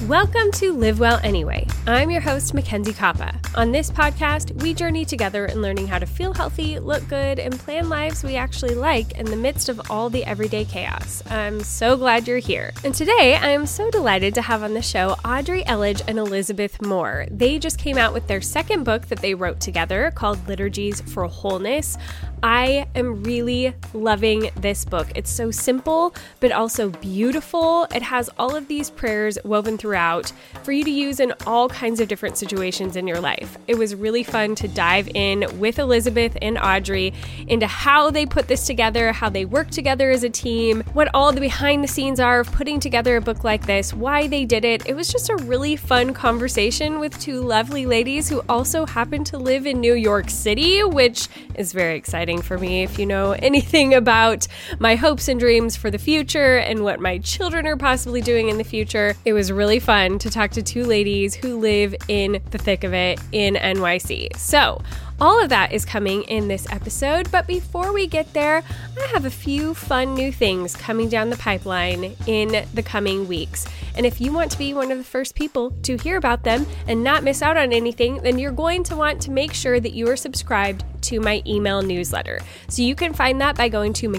Welcome to Live Well Anyway. I'm your host, Mackenzie Koppa. On this podcast, we journey together in learning how to feel healthy, look good, and plan lives we actually like in the midst of all the everyday chaos. I'm so glad you're here. And today, I am so delighted to have on the show Audrey Elledge and Elizabeth Moore. They just came out with their second book that they wrote together called Liturgies for Wholeness. I am really loving this book. It's so simple, but also beautiful. It has all of these prayers woven throughout for you to use in all kinds of different situations in your life. It was really fun to dive in with Elizabeth and Audrey into how they put this together, how they work together as a team, what all the behind the scenes are of putting together a book like this, why they did it. It was just a really fun conversation with two lovely ladies who also happen to live in New York City, which is very exciting for me. If you know anything about my hopes and dreams for the future and what my children are possibly doing in the future, it was really fun to talk to two ladies who live in the thick of it in NYC. So all of that is coming in this episode, but before we get there, I have a few fun new things coming down the pipeline in the coming weeks. And if you want to be one of the first people to hear about them and not miss out on anything, then you're going to want to make sure that you are subscribed to my email newsletter. So you can find that by going to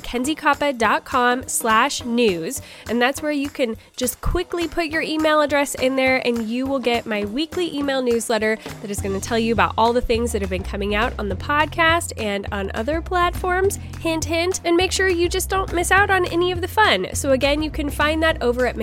mackenziekoppa.com/news. And that's where you can just quickly put your email address in there and you will get my weekly email newsletter that is going to tell you about all the things that have been coming out on the podcast and on other platforms. Hint, hint. And make sure you just don't miss out on any of the fun. So again, you can find that over at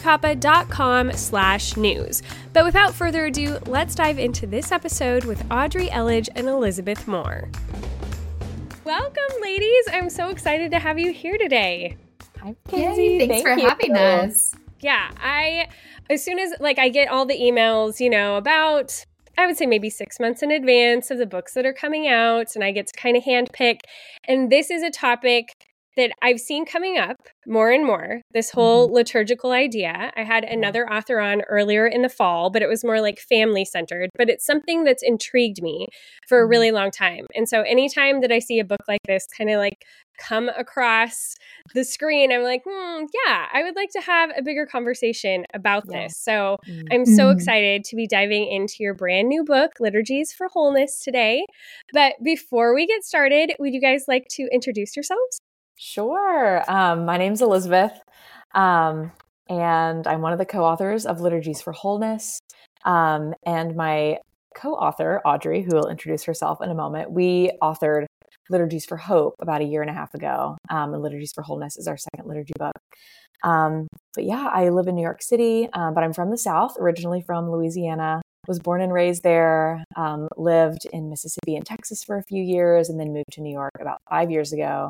mackenziekoppa.com/news. But without further ado, let's dive into this episode with Audrey Elledge and Elizabeth Moore. Welcome, ladies. I'm so excited to have you here today. Hi, Mackenzie. Thanks for having us. Yeah, as soon as I get all the emails, about, I would say maybe 6 months in advance of the books that are coming out, and I get to kind of handpick. And this is a topic that I've seen coming up more and more, this whole liturgical idea. I had another author on earlier in the fall, but it was more like family-centered. But it's something that's intrigued me for a really long time. And so anytime that I see a book like this kind of come across the screen, I'm like, yeah, I would like to have a bigger conversation about this. So I'm so excited to be diving into your brand new book, Liturgies for Wholeness, today. But before we get started, would you guys like to introduce yourselves? Sure. My name's Elizabeth, and I'm one of the co-authors of Liturgies for Wholeness. And my co-author, Audrey, who will introduce herself in a moment, we authored Liturgies for Hope about a year and a half ago. And Liturgies for Wholeness is our second liturgy book. But yeah, I live in New York City, but I'm from the South, originally from Louisiana. Was born and raised there, lived in Mississippi and Texas for a few years, and then moved to New York about 5 years ago.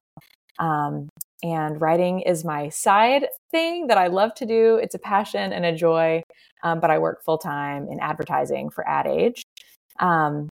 And writing is my side thing that I love to do. It's a passion and a joy, but I work full-time in advertising for Ad Age. And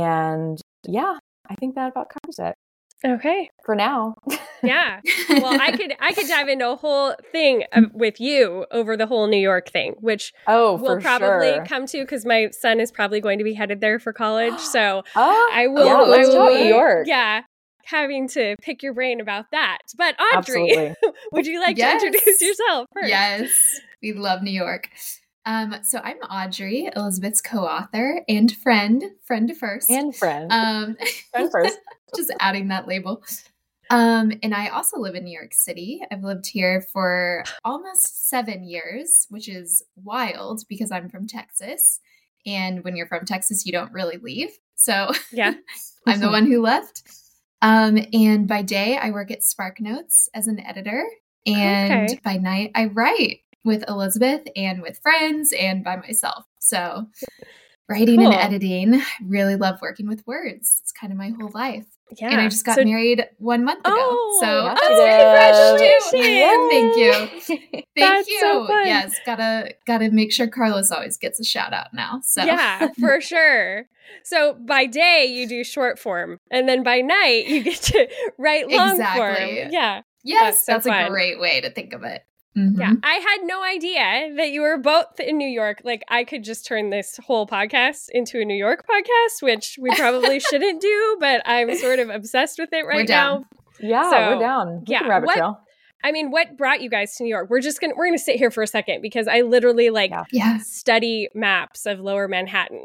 yeah, I think that about covers it. Okay. For now. Yeah. Well, I could dive into a whole thing with you over the whole New York thing, which we'll probably come to because my son is probably going to be headed there for college. So I will. Let's talk New York. Yeah. Having to pick your brain about that. But Audrey, would you like to introduce yourself first? Yes, we love New York. So I'm Audrey, Elizabeth's co-author and friend first. And friend. Friend first. Just adding that label. And I also live in New York City. I've lived here for almost 7 years, which is wild because I'm from Texas. And when you're from Texas, you don't really leave. So yeah, I'm the one who left. And by day, I work at SparkNotes as an editor. And by night, I write with Elizabeth and with friends and by myself. So writing and editing, really love working with words. It's kind of my whole life. Yeah. And I just got married 1 month ago. So congratulations. Thank you. Thank you. So fun. Yes. Gotta make sure Carlos always gets a shout out now. So yeah, for sure. So by day you do short form and then by night you get to write long form. Yeah. Yes. That's a great way to think of it. Mm-hmm. Yeah, I had no idea that you were both in New York. I could just turn this whole podcast into a New York podcast, which we probably shouldn't do, but I'm sort of obsessed with it right now. Yeah, we're down. We can rabbit trail. I mean, what brought you guys to New York? We're gonna sit here for a second because I literally study maps of Lower Manhattan.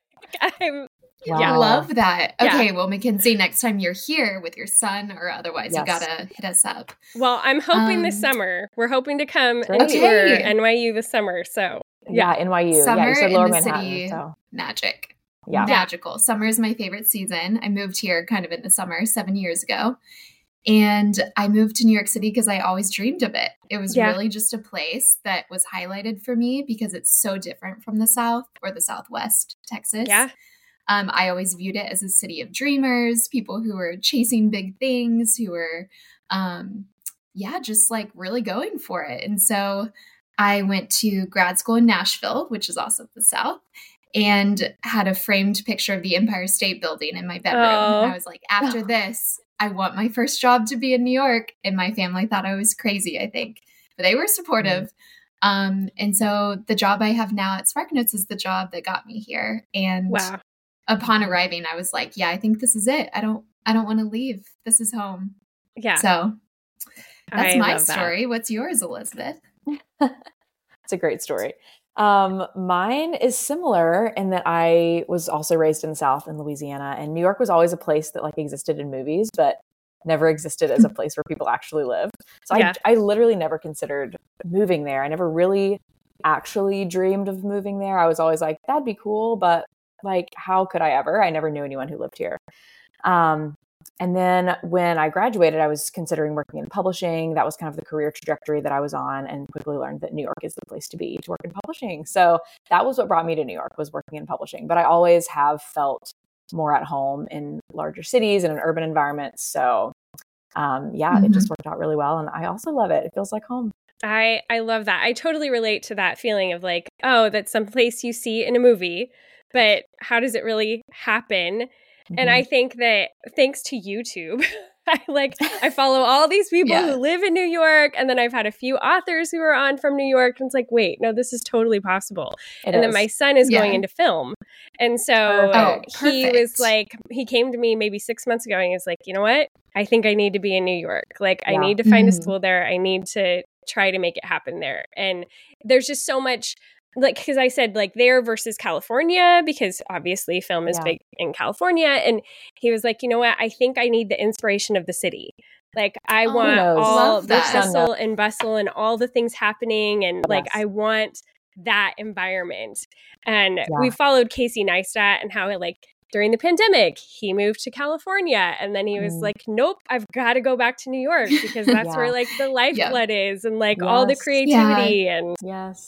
I love that. Okay, well, Mackenzie, next time you're here with your son or otherwise, you gotta hit us up. Well, I'm hoping this summer. We're hoping to come and tour NYU this summer. So NYU. Summer you said in Lower the Manhattan, city, so. magic. Yeah. Magical. Summer is my favorite season. I moved here kind of in the summer 7 years ago. And I moved to New York City because I always dreamed of it. It was really just a place that was highlighted for me because it's so different from the South or the Southwest Texas. Yeah. I always viewed it as a city of dreamers, people who were chasing big things, who were, just like really going for it. And so I went to grad school in Nashville, which is also the South, and had a framed picture of the Empire State Building in my bedroom. And I was like, after this, I want my first job to be in New York. And my family thought I was crazy, I think. But they were supportive. And so the job I have now at SparkNotes is the job that got me here. And upon arriving, I was like, I think this is it. I don't want to leave. This is home. Yeah. So that's my story. What's yours, Elizabeth? It's a great story. Mine is similar in that I was also raised in the South in Louisiana, and New York was always a place that like existed in movies, but never existed as a place where people actually lived. So I literally never considered moving there. I never really actually dreamed of moving there. I was always like, that'd be cool, but like, how could I ever? I never knew anyone who lived here. And then when I graduated, I was considering working in publishing. That was kind of the career trajectory that I was on, and quickly learned that New York is the place to be to work in publishing. So that was what brought me to New York, was working in publishing. But I always have felt more at home in larger cities and in urban environments. So it just worked out really well. And I also love it. It feels like home. I love that. I totally relate to that feeling of like, oh, that's some place you see in a movie, but how does it really happen? And I think that thanks to YouTube, I follow all these people who live in New York, and then I've had a few authors who are on from New York, and it's like, wait, no, this is totally possible. Then my son is going into film. And so he was like, he came to me maybe 6 months ago and he was like, you know what? I think I need to be in New York. Like, I need to find a school there. I need to try to make it happen there. And there's just so much, like, because I said like there versus California, because obviously film is big in California. And he was like, you know what? I think I need the inspiration of the city. Like, I want all the hustle and bustle and all the things happening. And like, I want that environment. And we followed Casey Neistat and how during the pandemic, he moved to California, and then he was like, nope, I've got to go back to New York because that's where like the lifeblood is and like all the creativity and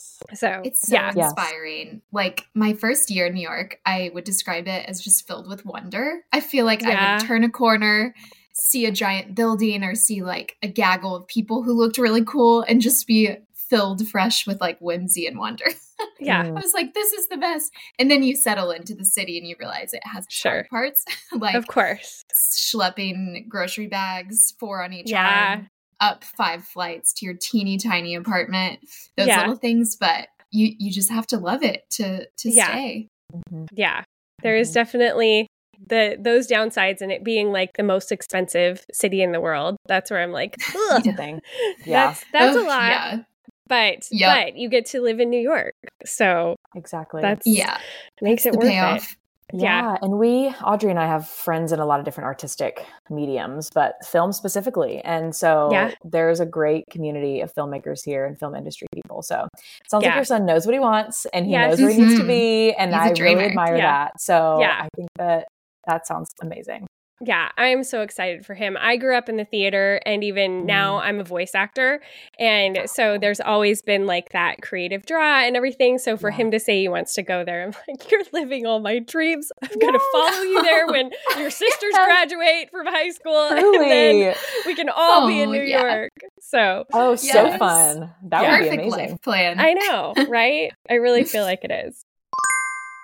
so it's so inspiring. Like, my first year in New York, I would describe it as just filled with wonder. I feel like I would turn a corner, see a giant building, or see like a gaggle of people who looked really cool, and just be filled fresh with like whimsy and wonder. I was like, this is the best. And then you settle into the city and you realize it has hard parts. Like, of course, schlepping grocery bags, 4 on each arm, up 5 flights to your teeny tiny apartment, those little things. But you just have to love it to stay. Yeah, there is definitely those downsides, and it being like the most expensive city in the world. That's where I'm like, that's a thing. That's a lot. But you get to live in New York. So exactly. That's makes it worth payoff. it. Yeah. And Audrey and I have friends in a lot of different artistic mediums, but film specifically. And so there's a great community of filmmakers here and film industry people. So it sounds like your son knows what he wants and he knows where he needs to be. And I really admire that. So I think that sounds amazing. Yeah, I'm so excited for him. I grew up in the theater, and even now I'm a voice actor. And so there's always been like that creative draw and everything. So for him to say he wants to go there, I'm like, you're living all my dreams. I'm going to follow you there when your sisters graduate from high school. Truly. And then we can all be in New York. So so fun. That would be amazing. Life plan. I know, right? I really feel like it is.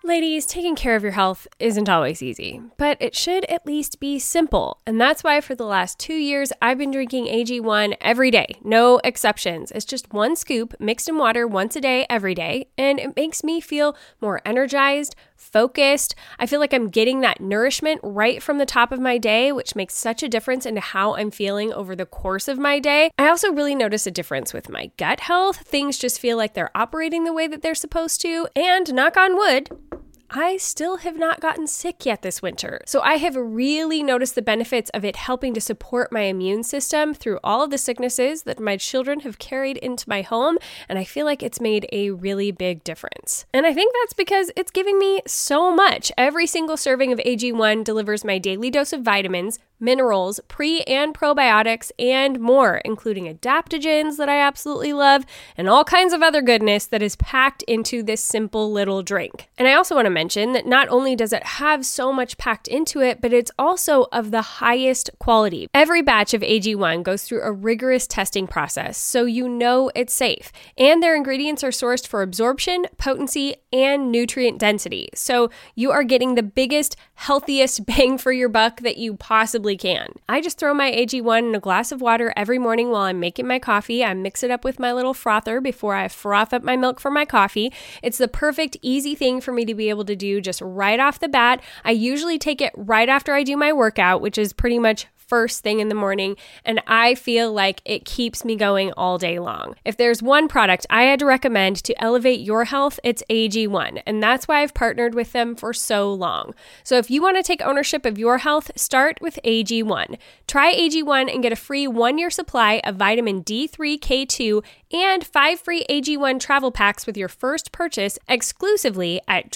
Ladies, taking care of your health isn't always easy, but it should at least be simple. And that's why for the last 2 years, I've been drinking AG1 every day, no exceptions. It's just one scoop mixed in water once a day, every day, and it makes me feel more energized, focused. I feel like I'm getting that nourishment right from the top of my day, which makes such a difference into how I'm feeling over the course of my day. I also really notice a difference with my gut health. Things just feel like they're operating the way that they're supposed to, and knock on wood, I still have not gotten sick yet this winter. So I have really noticed the benefits of it helping to support my immune system through all of the sicknesses that my children have carried into my home. And I feel like it's made a really big difference. And I think that's because it's giving me so much. Every single serving of AG1 delivers my daily dose of vitamins, minerals, pre and probiotics, and more, including adaptogens that I absolutely love, and all kinds of other goodness that is packed into this simple little drink. And I also want to mention that not only does it have so much packed into it, but it's also of the highest quality. Every batch of AG1 goes through a rigorous testing process, so you know it's safe. And their ingredients are sourced for absorption, potency, and nutrient density. So you are getting the biggest, healthiest bang for your buck that you possibly can. I just throw my AG1 in a glass of water every morning while I'm making my coffee. I mix it up with my little frother before I froth up my milk for my coffee. It's the perfect, easy thing for me to be able to do just right off the bat. I usually take it right after I do my workout, which is pretty much first thing in the morning, and I feel like it keeps me going all day long. If there's one product I had to recommend to elevate your health, it's AG1, and that's why I've partnered with them for so long. So if you want to take ownership of your health, start with AG1. Try AG1 and get a free 1-year supply of vitamin D3, K2, and 5 free AG1 travel packs with your first purchase exclusively at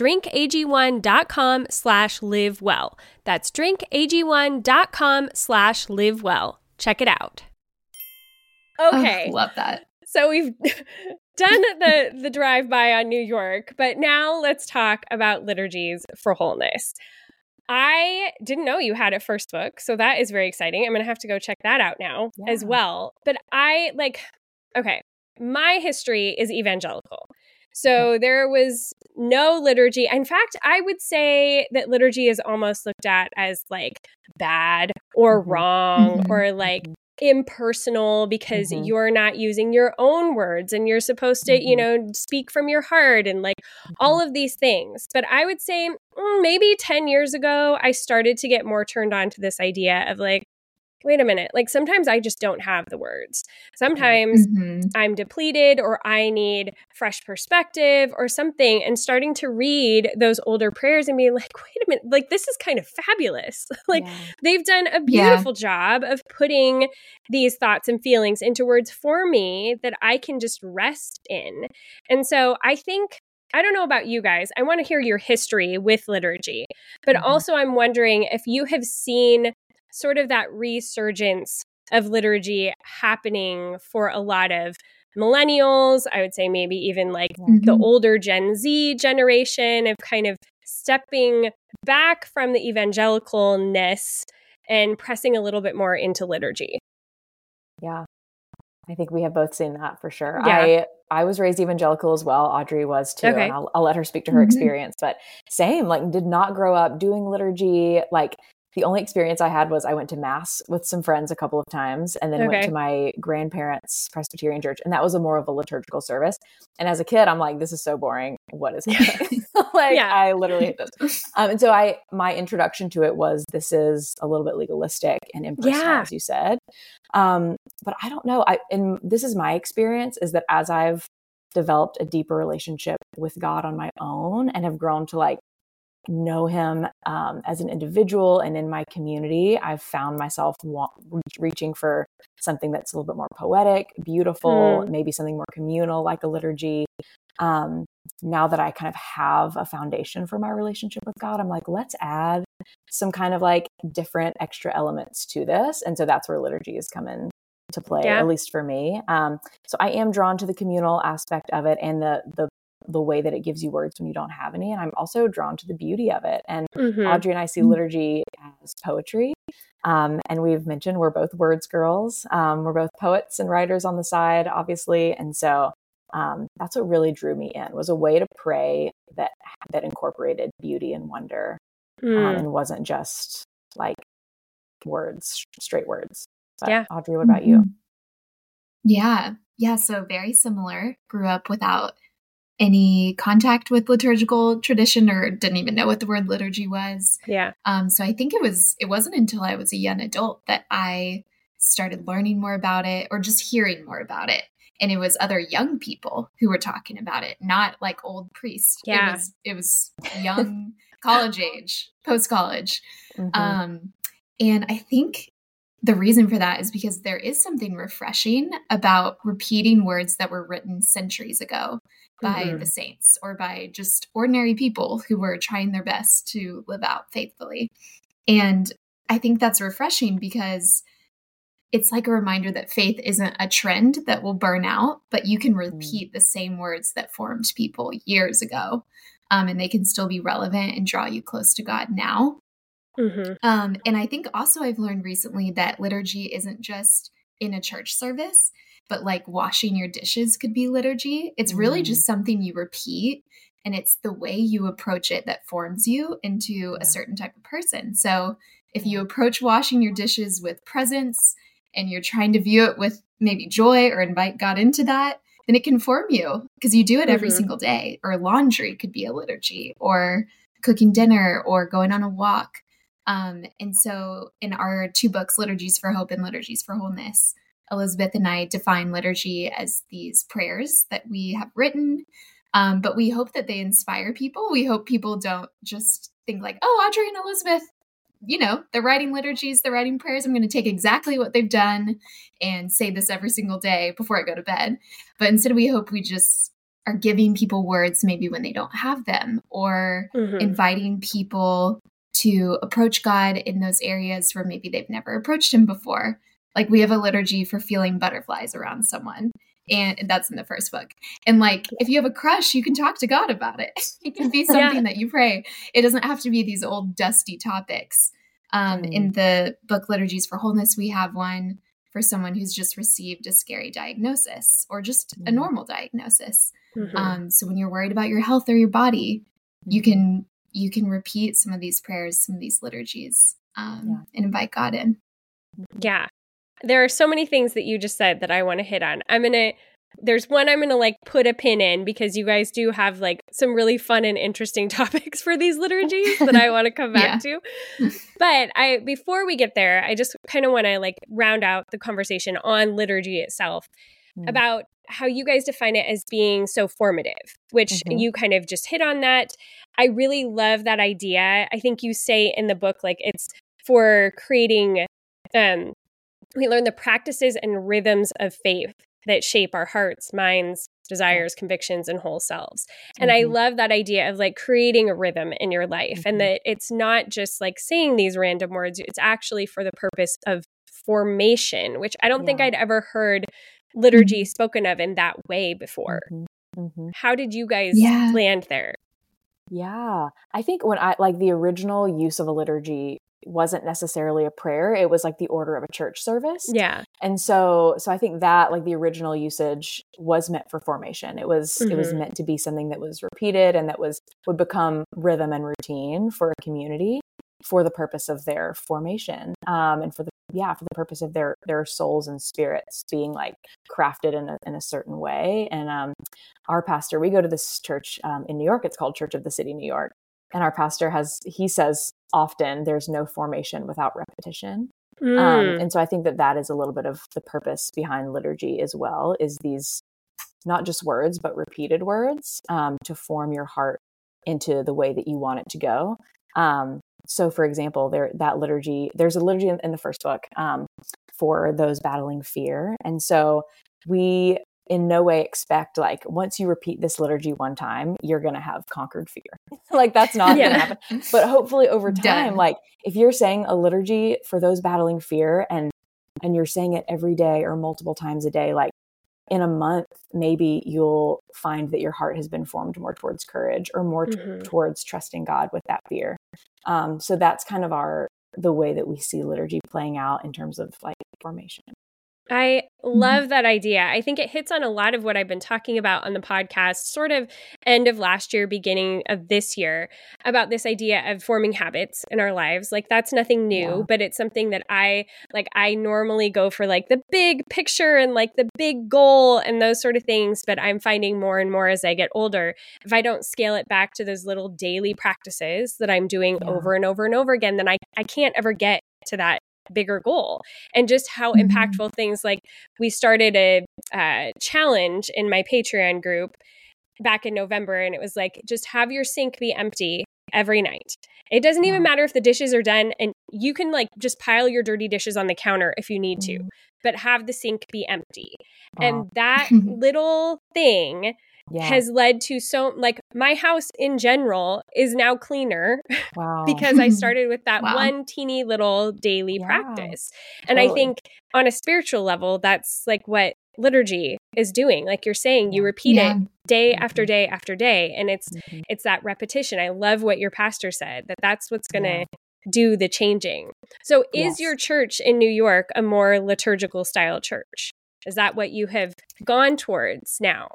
drinkag1.com/livewell. That's drinkag1.com/livewell. Check it out. Okay. Oh, love that. So we've done the drive-by on New York, but now let's talk about Liturgies for Wholeness. I didn't know you had a first book, so that is very exciting. I'm going to have to go check that out now as well. But my history is evangelical. So there was no liturgy. In fact, I would say that liturgy is almost looked at as like bad or wrong or like impersonal because you're not using your own words and you're supposed to, speak from your heart and like all of these things. But I would say maybe 10 years ago, I started to get more turned on to this idea of like, wait a minute, like sometimes I just don't have the words. Sometimes I'm depleted or I need fresh perspective or something, and starting to read those older prayers and being like, wait a minute, like this is kind of fabulous. They've done a beautiful job of putting these thoughts and feelings into words for me that I can just rest in. And so I don't know about you guys. I want to hear your history with liturgy, but also I'm wondering if you have seen sort of that resurgence of liturgy happening for a lot of millennials. I would say maybe even like the older Gen Z generation of kind of stepping back from the evangelicalness and pressing a little bit more into liturgy. Yeah, I think we have both seen that for sure. Yeah. I was raised evangelical as well. Audrey was too. Okay. And I'll let her speak to her experience, but same, like did not grow up doing liturgy. Like the only experience I had was I went to mass with some friends a couple of times and then went to my grandparents' Presbyterian church. And that was more of a liturgical service. And as a kid, I'm like, this is so boring. What is happening? I literally hate this. And so my introduction to it was, this is a little bit legalistic and impersonal, as you said. But I don't know. And this is my experience, is that as I've developed a deeper relationship with God on my own and have grown to like know him as an individual and in my community, I've found myself reaching for something that's a little bit more poetic, beautiful, maybe something more communal like a liturgy. Now that I kind of have a foundation for my relationship with God, I'm like, let's add some kind of like different extra elements to this. And so that's where liturgy has come in to play, at least for me. So I am drawn to the communal aspect of it and the way that it gives you words when you don't have any. And I'm also drawn to the beauty of it. And Audrey and I see liturgy as poetry. And we've mentioned we're both words girls. We're both poets and writers on the side, obviously. And so that's what really drew me in, was a way to pray that incorporated beauty and wonder, and wasn't just like words, straight words. But Yeah. Audrey, what about you? Yeah. So very similar. Grew up without any contact with liturgical tradition, or didn't even know what the word liturgy was. Yeah. So I think it wasn't until I was a young adult that I started learning more about it, or just hearing more about it. And it was other young people who were talking about it, not like old priests. Yeah. It was young, college age, post-college. And I think the reason for that is because there is something refreshing about repeating words that were written centuries ago by the saints, or by just ordinary people who were trying their best to live out faithfully. And I think that's refreshing because it's like a reminder that faith isn't a trend that will burn out, but you can repeat the same words that formed people years ago, and they can still be relevant and draw you close to God now. And I think also I've learned recently that liturgy isn't just in a church service, but like washing your dishes could be liturgy. It's really just something you repeat, and it's the way you approach it that forms you into a certain type of person. So if you approach washing your dishes with presence, and you're trying to view it with maybe joy, or invite God into that, then it can form you, because you do it every single day. Or laundry could be a liturgy, or cooking dinner, or going on a walk. And so in our 2 books, Liturgies for Hope and Liturgies for Wholeness, Elizabeth and I define liturgy as these prayers that we have written, but we hope that they inspire people. We hope people don't just think like, oh, Audrey and Elizabeth, they're writing liturgies, they're writing prayers. I'm going to take exactly what they've done and say this every single day before I go to bed. But instead, we hope we just are giving people words maybe when they don't have them, or inviting people to approach God in those areas where maybe they've never approached him before. Like, we have a liturgy for feeling butterflies around someone, and that's in the first book. And like, if you have a crush, you can talk to God about it. It can be something that you pray. It doesn't have to be these old dusty topics. In the book Liturgies for Wholeness, we have one for someone who's just received a scary diagnosis, or just a normal diagnosis. So when you're worried about your health or your body, you can repeat some of these prayers, some of these liturgies, and invite God in. Yeah. There are so many things that you just said that I want to hit on. There's one I'm going to like put a pin in, because you guys do have like some really fun and interesting topics for these liturgies that I want to come back to. But before we get there, I just kind of want to like round out the conversation on liturgy itself, about how you guys define it as being so formative, which you kind of just hit on that. I really love that idea. I think you say in the book, like, it's for creating, we learn the practices and rhythms of faith that shape our hearts, minds, desires, convictions, and whole selves. And I love that idea of like creating a rhythm in your life, and that it's not just like saying these random words. It's actually for the purpose of formation, which I don't think I'd ever heard liturgy spoken of in that way before. How did you guys land there? Yeah, I think when the original use of a liturgy wasn't necessarily a prayer. It was like the order of a church service. Yeah. And so I think that like the original usage was meant for formation. It was meant to be something that was repeated, and that would become rhythm and routine for a community, for the purpose of their formation, and for the purpose of their souls and spirits being like crafted in a certain way. And our pastor, we go to this church in New York. It's called Church of the City, New York. And our pastor he says often, there's no formation without repetition. And so I think that is a little bit of the purpose behind liturgy as well, is these not just words, but repeated words, to form your heart into the way that you want it to go. So for example, there's a liturgy in the first book, for those battling fear. And so we in no way expect, like, once you repeat this liturgy one time, you're going to have conquered fear. Like, that's not going to happen. But hopefully over time, like, if you're saying a liturgy for those battling fear, and you're saying it every day or multiple times a day, like, in a month, maybe you'll find that your heart has been formed more towards courage, or more towards trusting God with that fear. So that's kind of the way that we see liturgy playing out in terms of like formation. I love that idea. I think it hits on a lot of what I've been talking about on the podcast, sort of end of last year, beginning of this year, about this idea of forming habits in our lives. Like that's nothing new, but it's something that I normally go for like the big picture and like the big goal and those sort of things. But I'm finding more and more as I get older, if I don't scale it back to those little daily practices that I'm doing over and over and over again, then I can't ever get to that bigger goal. And just how impactful things like we started a challenge in my Patreon group back in November, and it was like, just have your sink be empty every night. It doesn't even matter if the dishes are done, and you can like just pile your dirty dishes on the counter if you need to, but have the sink be empty. And that little thing has led to like my house in general is now cleaner because I started with that one teeny little daily practice. And I think on a spiritual level, that's like what liturgy is doing. Like you're saying, you repeat it day after day after day. And it's that repetition. I love what your pastor said, that's what's going to do the changing. So is your church in New York a more liturgical style church? Is that what you have gone towards now?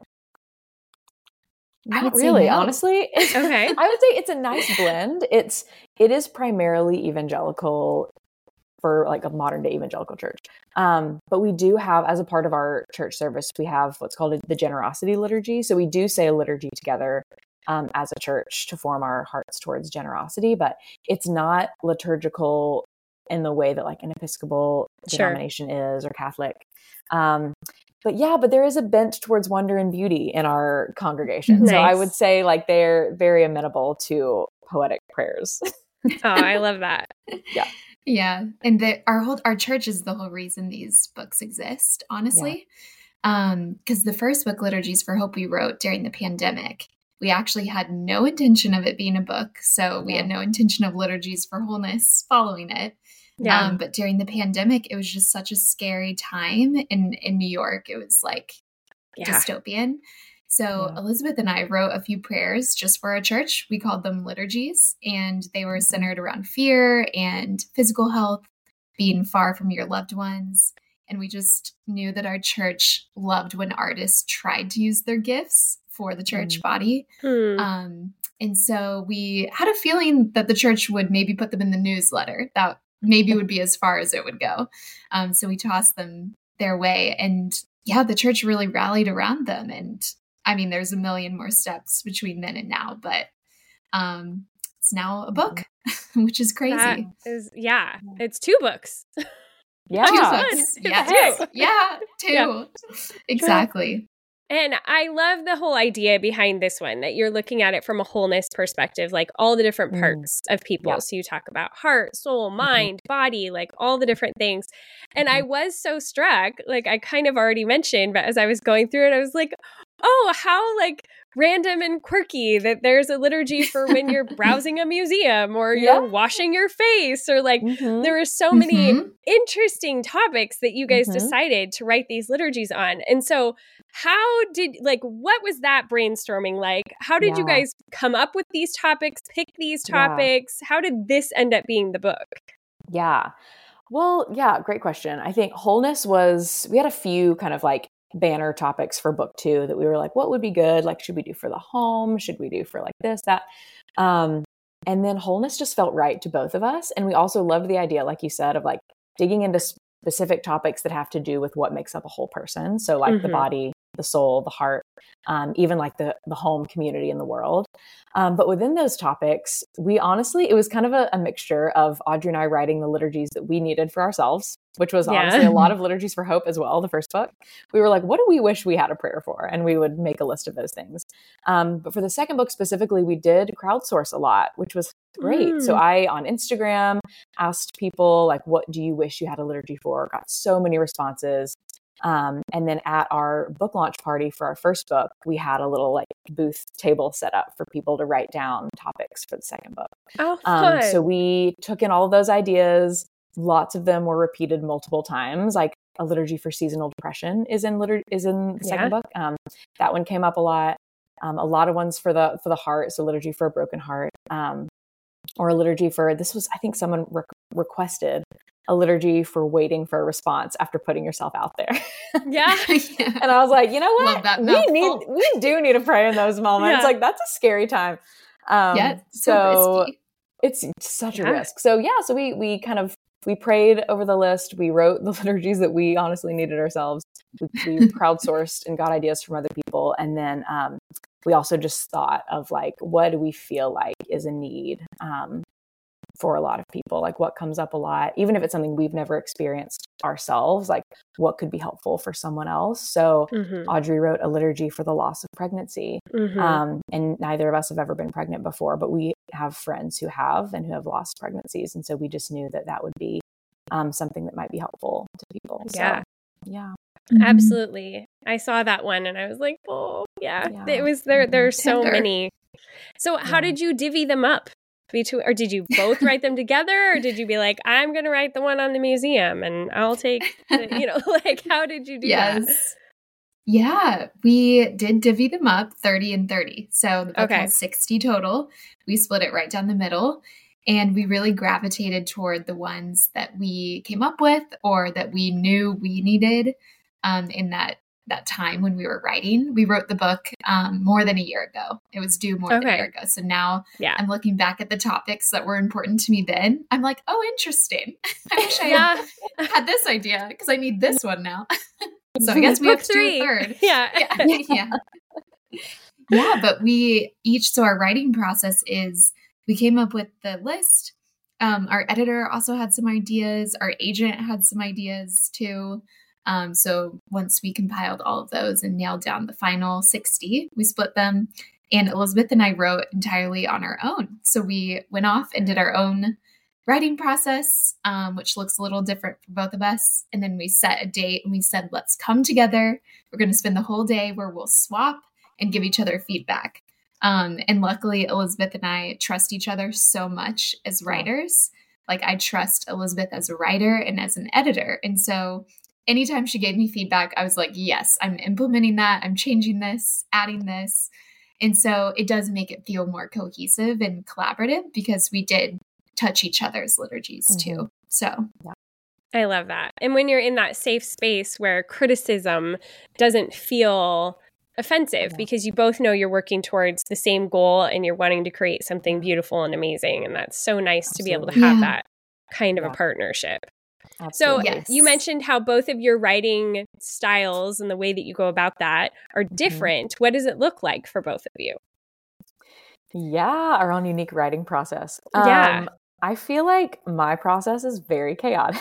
Not really, honestly. Okay. I would say it's a nice blend. It is primarily evangelical for like a modern day evangelical church. But we do have, as a part of our church service, we have what's called the generosity liturgy. So we do say a liturgy together as a church to form our hearts towards generosity, but it's not liturgical in the way that like an Episcopal denomination is or Catholic. But there is a bent towards wonder and beauty in our congregation. Nice. So I would say like they're very amenable to poetic prayers. Oh, I love that. Yeah. Yeah. And our church is the whole reason these books exist, honestly. Because the first book, Liturgies for Hope, we wrote during the pandemic. We actually had no intention of it being a book. So we had no intention of Liturgies for Wholeness following it. Yeah. But during the pandemic, it was just such a scary time in New York. It was like dystopian. So Elizabeth and I wrote a few prayers just for our church. We called them liturgies, and they were centered around fear and physical health, being far from your loved ones. And we just knew that our church loved when artists tried to use their gifts for the church body. And so we had a feeling that the church would maybe put them in the newsletter. That maybe would be as far as it would go. So we tossed them their way. And the church really rallied around them. And I mean, there's a million more steps between then and now, but it's now a book, which is crazy. That is, it's 2 books. Yeah. 2 books. Yes. Yeah, 2. Yeah. Exactly. And I love the whole idea behind this one, that you're looking at it from a wholeness perspective, like all the different parts of people. Yeah. So you talk about heart, soul, mind, body, like all the different things. And I was so struck, like I kind of already mentioned, but as I was going through it, I was like, oh, how like random and quirky that there's a liturgy for when you're browsing a museum or you're washing your face, or like there are so many interesting topics that you guys decided to write these liturgies on. And so what was that brainstorming like? How did you guys come up with these topics, pick these topics? How did this end up being the book? Yeah. Well, great question. I think wholeness we had a few kind of like banner topics for book 2 that we were like, what would be good? Like, should we do for the home? Should we do for like this, that? And then wholeness just felt right to both of us. And we also loved the idea, like you said, of like digging into specific topics that have to do with what makes up a whole person. So like the body, the soul, the heart, even like the home, community, and the world. But within those topics, it was kind of a mixture of Audrey and I writing the liturgies that we needed for ourselves, which was honestly a lot of liturgies for hope as well. The first book, we were like, what do we wish we had a prayer for? And we would make a list of those things. But for the second book specifically, we did crowdsource a lot, which was great. So I, on Instagram, asked people like, what do you wish you had a liturgy for? Got so many responses. And then at our book launch party for our first book, we had a little like booth table set up for people to write down topics for the second book. Oh, fun. So we took in all of those ideas. Lots of them were repeated multiple times. Like a liturgy for seasonal depression is in the second book. That one came up a lot. A lot of ones for the heart. So liturgy for a broken heart, or a liturgy for, this was, I think someone requested a liturgy for waiting for a response after putting yourself out there. Yeah. Yeah. And I was like, you know Love what? that We mouthful. do need to pray in those moments. Yeah. Like that's a scary time. Yeah, so risky. It's such a Yeah. risk. So we prayed over the list. We wrote the liturgies that we honestly needed ourselves. We crowdsourced and got ideas from other people. And then we also just thought of like, what do we feel like is a need for a lot of people? Like what comes up a lot, even if it's something we've never experienced ourselves, like what could be helpful for someone else. So Audrey wrote a liturgy for the loss of pregnancy. And neither of us have ever been pregnant before, but we have friends who have and who have lost pregnancies. And so we just knew that that would be something that might be helpful to people. Yeah. So, yeah. Absolutely. I saw that one and I was like, oh, yeah. It was there's so Tender. many. So how did you divvy them up? Or did you both write them together? Or did you be like, I'm going to write the one on the museum and I'll take, like, how did you do that? Yeah, we did divvy them up 30 and 30. So the book Okay. has 60 total. We split it right down the middle. And we really gravitated toward the ones that we came up with or that we knew we needed in that time when we were writing. We wrote the book more than a year ago. It was due more than a year ago. So now I'm looking back at the topics that were important to me then. I'm like, oh, interesting. I wish I had this idea because I need this one now. So I guess we have to do a third. Yeah. Yeah, but so our writing process is we came up with the list. Our editor also had some ideas. Our agent had some ideas too. So once we compiled all of those and nailed down the final 60, we split them. And Elizabeth and I wrote entirely on our own. So we went off and did our own writing process, which looks a little different for both of us. And then we set a date and we said, let's come together. We're going to spend the whole day where we'll swap and give each other feedback. And luckily, Elizabeth and I trust each other so much as writers. Like I trust Elizabeth as a writer and as an editor. And so anytime she gave me feedback, I was like, yes, I'm implementing that. I'm changing this, adding this. And so it does make it feel more cohesive and collaborative because we did touch each other's liturgies too. So I love that. And when you're in that safe space where criticism doesn't feel offensive because you both know you're working towards the same goal and you're wanting to create something beautiful and amazing. And that's so nice to be able to have that kind of a partnership. Absolutely. So you mentioned how both of your writing styles and the way that you go about that are different. What does it look like for both of you? Yeah, our own unique writing process. I feel like my process is very chaotic.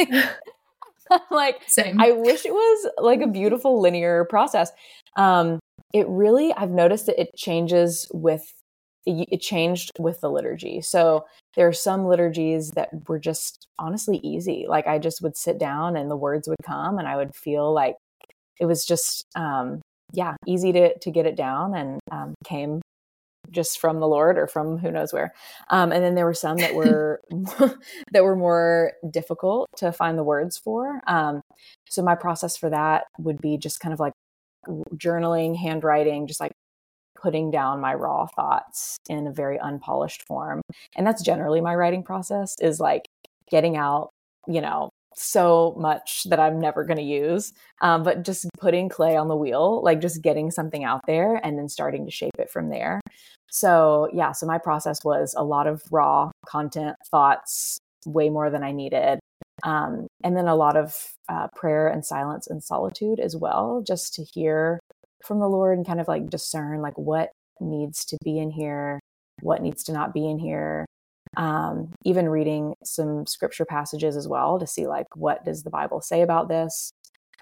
Like, same. I wish it was like a beautiful linear process. I've noticed that it changed with the liturgy. So there are some liturgies that were just honestly easy. Like I just would sit down and the words would come and I would feel like it was just, easy to get it down and came just from the Lord or from who knows where. And then there were some that were that were more difficult to find the words for. So my process for that would be just kind of like journaling, handwriting, just like putting down my raw thoughts in a very unpolished form. And that's generally my writing process, is like getting out, so much that I'm never going to use, but just putting clay on the wheel, like just getting something out there and then starting to shape it from there. So my process was a lot of raw content, thoughts, way more than I needed. And then a lot of prayer and silence and solitude as well, just to hear from the Lord and kind of like discern like what needs to be in here, what needs to not be in here. Even reading some scripture passages as well to see like, what does the Bible say about this?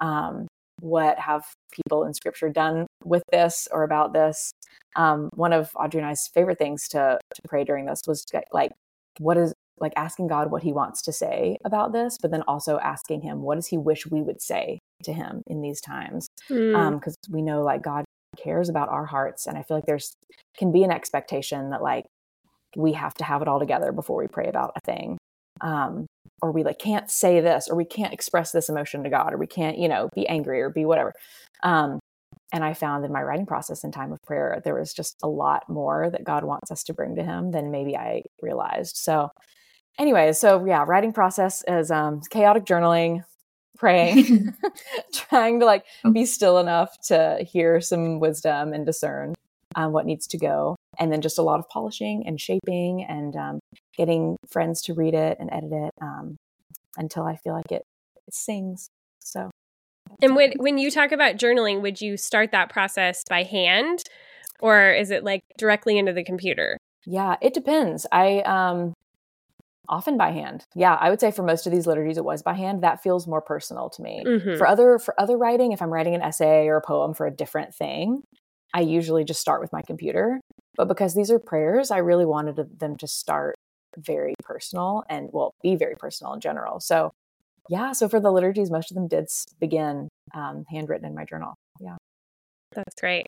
What have people in scripture done with this or about this? One of Audrey and I's favorite things to pray during this was like, what is like asking God what he wants to say about this, but then also asking him, what does he wish we would say to him in these times? Because we know like God cares about our hearts. And I feel like there's can be an expectation that like, we have to have it all together before we pray about a thing. Or we like can't say this, or we can't express this emotion to God, or we can't, be angry or be whatever. And I found in my writing process and time of prayer, there was just a lot more that God wants us to bring to him than maybe I realized. So anyway, so yeah, writing process is chaotic journaling, praying, trying to like be still enough to hear some wisdom and discern what needs to go. And then just a lot of polishing and shaping and getting friends to read it and edit it until I feel like it sings. So. And when you talk about journaling, would you start that process by hand or is it like directly into the computer? Yeah, it depends. I often by hand. Yeah, I would say for most of these liturgies, it was by hand. That feels more personal to me. Mm-hmm. For other writing, if I'm writing an essay or a poem for a different thing, I usually just start with my computer. But because these are prayers, I really wanted them to start very personal and be very personal in general. So yeah, so for the liturgies, most of them did begin handwritten in my journal. Yeah. That's great.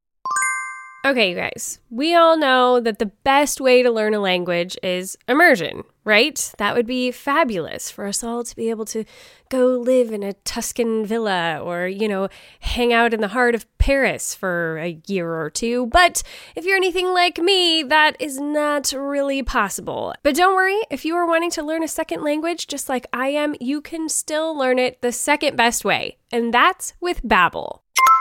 Okay, you guys, we all know that the best way to learn a language is immersion, right? That would be fabulous for us all to be able to go live in a Tuscan villa or, hang out in the heart of Paris for a year or two. But if you're anything like me, that is not really possible. But don't worry, if you are wanting to learn a second language, just like I am, you can still learn it the second best way, and that's with Babbel.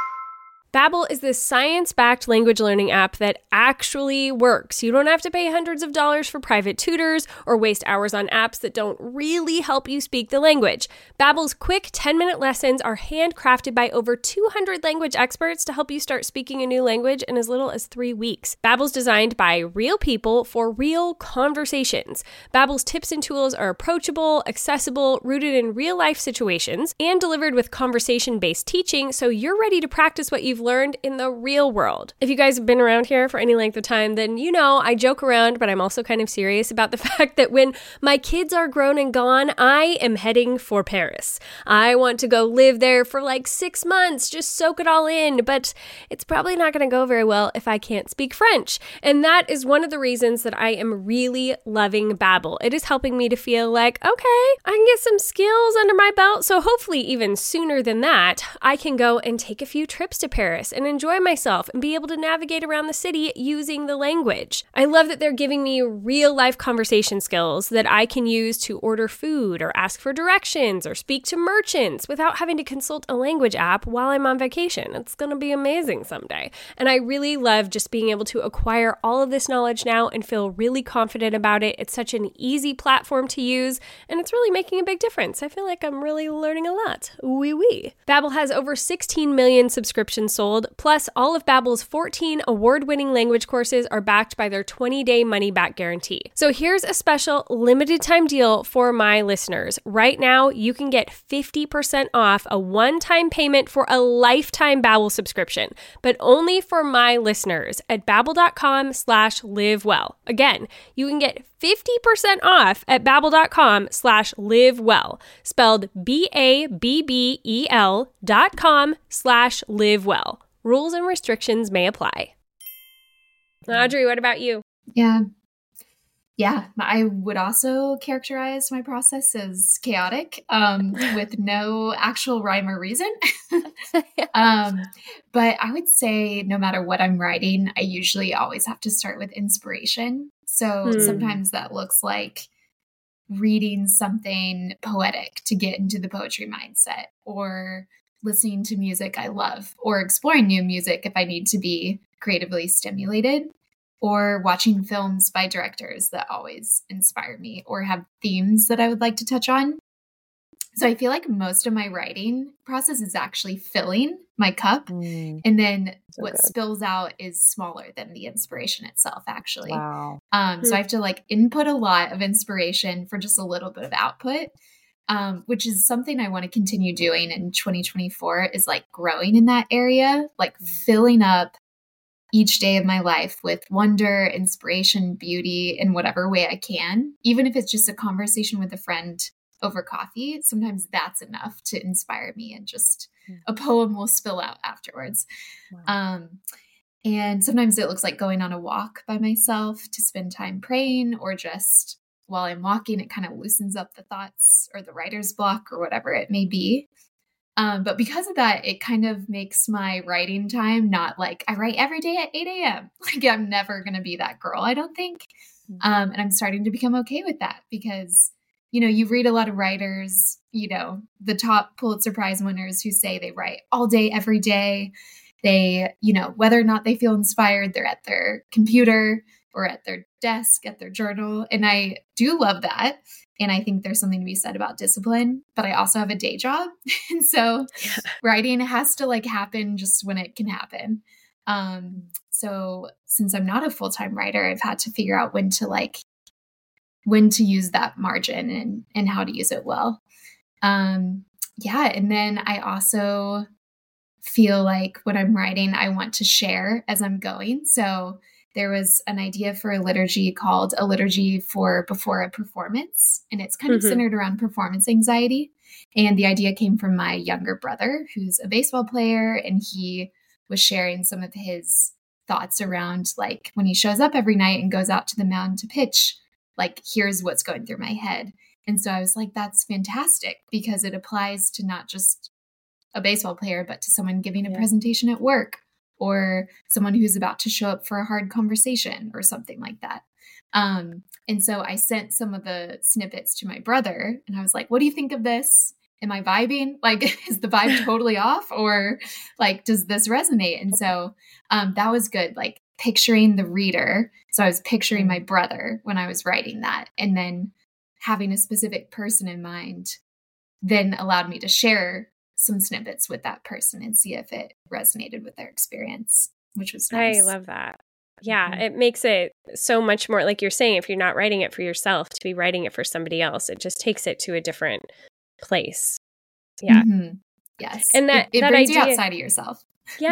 Babbel is this science-backed language learning app that actually works. You don't have to pay hundreds of dollars for private tutors or waste hours on apps that don't really help you speak the language. Babbel's quick 10-minute lessons are handcrafted by over 200 language experts to help you start speaking a new language in as little as 3 weeks. Babbel's designed by real people for real conversations. Babbel's tips and tools are approachable, accessible, rooted in real-life situations, and delivered with conversation-based teaching, so you're ready to practice what you've learned in the real world. If you guys have been around here for any length of time, then I joke around, but I'm also kind of serious about the fact that when my kids are grown and gone, I am heading for Paris. I want to go live there for like 6 months, just soak it all in, but it's probably not going to go very well if I can't speak French. And that is one of the reasons that I am really loving Babbel. It is helping me to feel like, okay, I can get some skills under my belt, so hopefully even sooner than that, I can go and take a few trips to Paris and enjoy myself and be able to navigate around the city using the language. I love that they're giving me real life conversation skills that I can use to order food or ask for directions or speak to merchants without having to consult a language app while I'm on vacation. It's going to be amazing someday. And I really love just being able to acquire all of this knowledge now and feel really confident about it. It's such an easy platform to use and it's really making a big difference. I feel like I'm really learning a lot. Oui, oui. Babbel has over 16 million subscriptions sold, plus all of Babbel's 14 award-winning language courses are backed by their 20-day money-back guarantee. So here's a special limited-time deal for my listeners. Right now, you can get 50% off a one-time payment for a lifetime Babbel subscription, but only for my listeners at babbel.com/livewell. Again, you can get 50% off at babbel.com/livewell, spelled BABBEL.com/livewell. Rules and restrictions may apply. Audrey, what about you? Yeah, I would also characterize my process as chaotic, with no actual rhyme or reason. But I would say no matter what I'm writing, I usually always have to start with inspiration. So sometimes that looks like reading something poetic to get into the poetry mindset, or listening to music I love, or exploring new music if I need to be creatively stimulated, or watching films by directors that always inspire me or have themes that I would like to touch on. So I feel like most of my writing process is actually filling my cup. And then what spills out is smaller than the inspiration itself, actually. Wow. So I have to like input a lot of inspiration for just a little bit of output, which is something I want to continue doing in 2024, is like growing in that area, like filling up each day of my life with wonder, inspiration, beauty in whatever way I can. Even if it's just a conversation with a friend over coffee, sometimes that's enough to inspire me, and just a poem will spill out afterwards. Wow. And sometimes it looks like going on a walk by myself to spend time praying, or just while I'm walking, it kind of loosens up the thoughts or the writer's block or whatever it may be. But because of that, it kind of makes my writing time not like I write every day at 8 a.m. Like I'm never going to be that girl, I don't think. And I'm starting to become okay with that because, you read a lot of writers, the top Pulitzer Prize winners who say they write all day, every day. They, whether or not they feel inspired, they're at their computer or at their desk, at their journal. And I do love that. And I think there's something to be said about discipline, but I also have a day job. And so writing has to happen just when it can happen. So since I'm not a full-time writer, I've had to figure out when to use that margin and how to use it well. And then I also feel like when I'm writing, I want to share as I'm going. So there was an idea for a liturgy called A Liturgy for Before a Performance, and it's kind of centered around performance anxiety. And the idea came from my younger brother, who's a baseball player, and he was sharing some of his thoughts around when he shows up every night and goes out to the mound to pitch, here's what's going through my head. And so I was like, that's fantastic because it applies to not just a baseball player, but to someone giving a presentation at work or someone who's about to show up for a hard conversation or something like that. And so I sent some of the snippets to my brother and I was like, what do you think of this? Am I vibing? Is the vibe totally off or does this resonate? And so that was good. Picturing the reader. So I was picturing my brother when I was writing that, and then having a specific person in mind then allowed me to share some snippets with that person and see if it resonated with their experience, which was nice. I love that. Yeah, it makes it so much more, like you're saying, if you're not writing it for yourself, to be writing it for somebody else, it just takes it to a different place. Yeah. Yes. And that brings idea, you outside of yourself.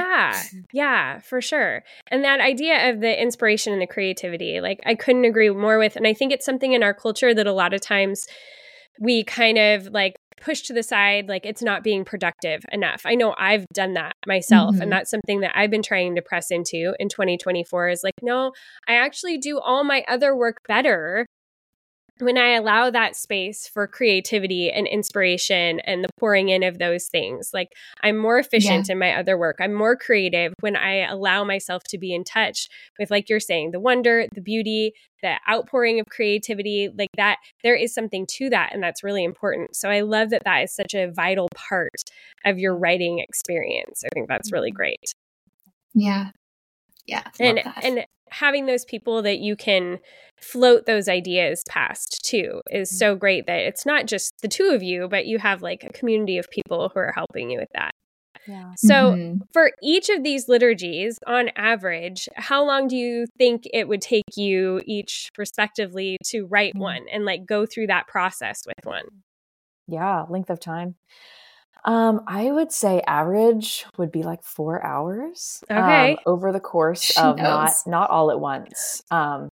Yeah, for sure. And that idea of the inspiration and the creativity, I couldn't agree more with. And I think it's something in our culture that a lot of times we kind of push to the side, it's not being productive enough. I know I've done that myself. And that's something that I've been trying to press into in 2024 is no, I actually do all my other work better when I allow that space for creativity and inspiration and the pouring in of those things. I'm more efficient in my other work. I'm more creative when I allow myself to be in touch with, like you're saying, the wonder, the beauty, the outpouring of creativity, that there is something to that. And that's really important. So I love that that is such a vital part of your writing experience. I think that's really great. Yeah. Yeah. And having those people that you can float those ideas past too is so great that it's not just the two of you, but you have a community of people who are helping you with that. Yeah. So for each of these liturgies, on average, how long do you think it would take you each respectively to write one and go through that process with one? Yeah, length of time. I would say average would be 4 hours. Okay. Over the course of not all at once.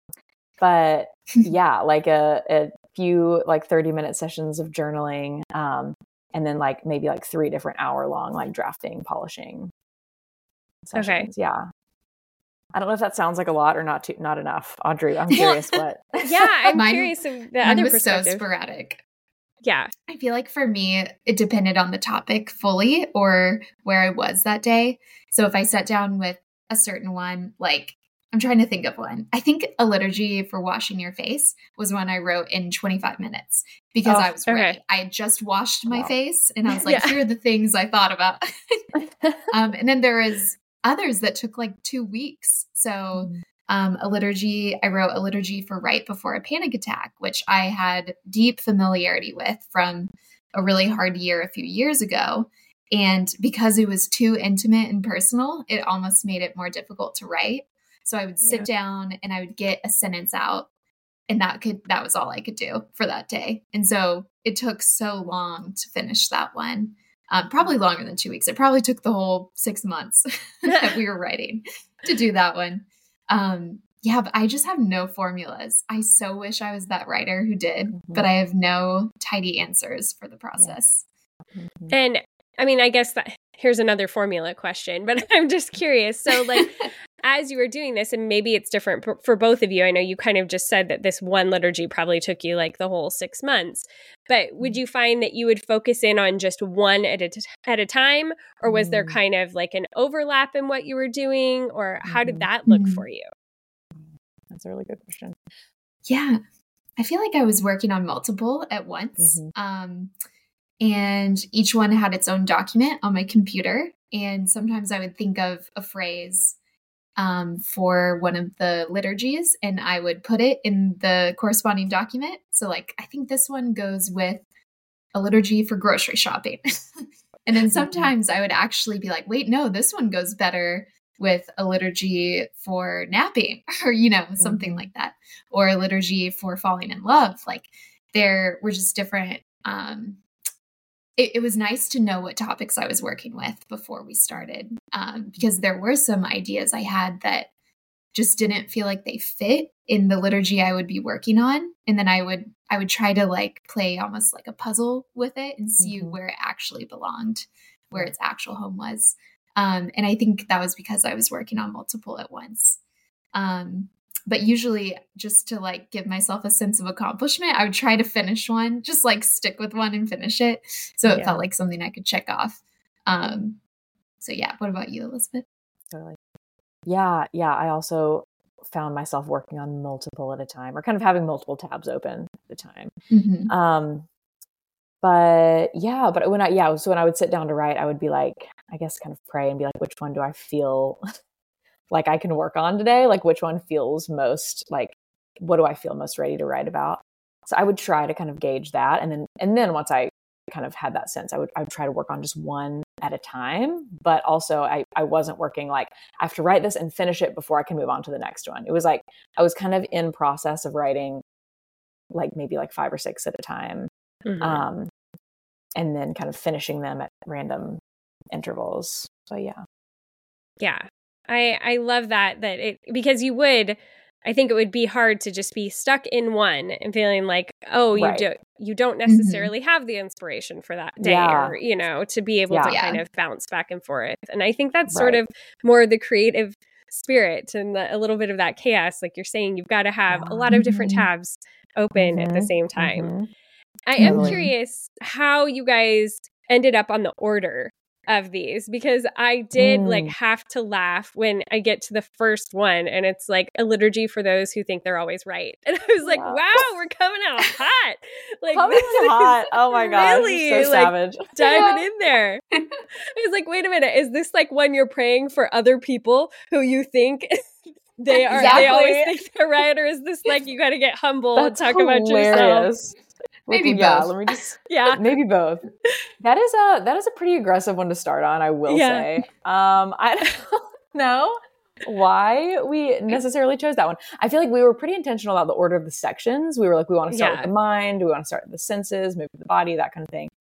But yeah, a few 30-minute sessions of journaling, and then maybe 3 different hour-long drafting, polishing sessions. Okay. Yeah. I don't know if that sounds like a lot or not enough. Audrey, I'm curious what. Yeah, I'm curious of the other perspective. So sporadic. Yeah. I feel like for me, it depended on the topic fully or where I was that day. So if I sat down with a certain one, I'm trying to think of one. I think A Liturgy for Washing Your Face was one I wrote in 25 minutes because I was ready. I had just washed my face and I was here are the things I thought about. And then there was others that took 2 weeks. So I wrote A Liturgy for Right Before a Panic Attack, which I had deep familiarity with from a really hard year a few years ago. And because it was too intimate and personal, it almost made it more difficult to write. So I would sit down and I would get a sentence out, and that was all I could do for that day. And so it took so long to finish that one. Probably longer than 2 weeks. It probably took the whole 6 months that we were writing to do that one. But I just have no formulas. I so wish I was that writer who did, but I have no tidy answers for the process. And I mean, I guess that here's another formula question, but I'm just curious. So as you were doing this, and maybe it's different for both of you, I know you kind of just said that this one liturgy probably took you the whole 6 months, but would you find that you would focus in on just one at a time, or was there kind of an overlap in what you were doing, or how did that look for you? That's a really good question. Yeah, I feel like I was working on multiple at once. And each one had its own document on my computer. And sometimes I would think of a phrase for one of the liturgies, and I would put it in the corresponding document. So, like, I think this one goes with a liturgy for grocery shopping. And then sometimes I would actually be like, wait, no, this one goes better with a liturgy for napping or, something like that, or a liturgy for falling in love. Like, there were just different. It was nice to know what topics I was working with before we started, because there were some ideas I had that just didn't feel like they fit in the liturgy I would be working on. And then I would try to like play almost like a puzzle with it and see where it actually belonged, where its actual home was. And I think that was because I was working on multiple at once. But usually, just to like give myself a sense of accomplishment, I would try to finish one, just like stick with one and finish it. So it felt like something I could check off. So yeah, what about you, Elizabeth? Yeah. I also found myself working on multiple at a time, or kind of having multiple tabs open at a time. But when I would sit down to write, I would be like, I guess kind of pray and be like, which one do I feel like I can work on today? Like, which one feels most like, what do I feel most ready to write about? So I would try to kind of gauge that. And then once I kind of had that sense, I would try to work on just one at a time. But also I wasn't working like, I have to write this and finish it before I can move on to the next one. It was like, I was kind of in process of writing like maybe like 5 or 6 at a time. And then kind of finishing them at random intervals. So yeah. Yeah. I love that because I think it would be hard to just be stuck in one and feeling like, you don't necessarily have the inspiration for that day or, to be able to kind of bounce back and forth. And I think that's sort of more the creative spirit and a little bit of that chaos. Like you're saying, you've got to have a lot of different tabs open at the same time. I am curious how you guys ended up on the order of these, because I did like have to laugh when I get to the first one and it's like a liturgy for those who think they're always right. And I was like, wow, we're coming out hot. Like coming hot. Oh my gosh. Really, so savage. Diving in there. I was like, wait a minute, is this like when you're praying for other people who you think they always think they're right? Or is this like you gotta get humble and talk about yourself? Maybe both. Maybe both. That is a pretty aggressive one to start on, I will say. I don't know why we necessarily chose that one. I feel like we were pretty intentional about the order of the sections. We were like, we want to start with the mind, we want to start with the senses, maybe the body, that kind of thing.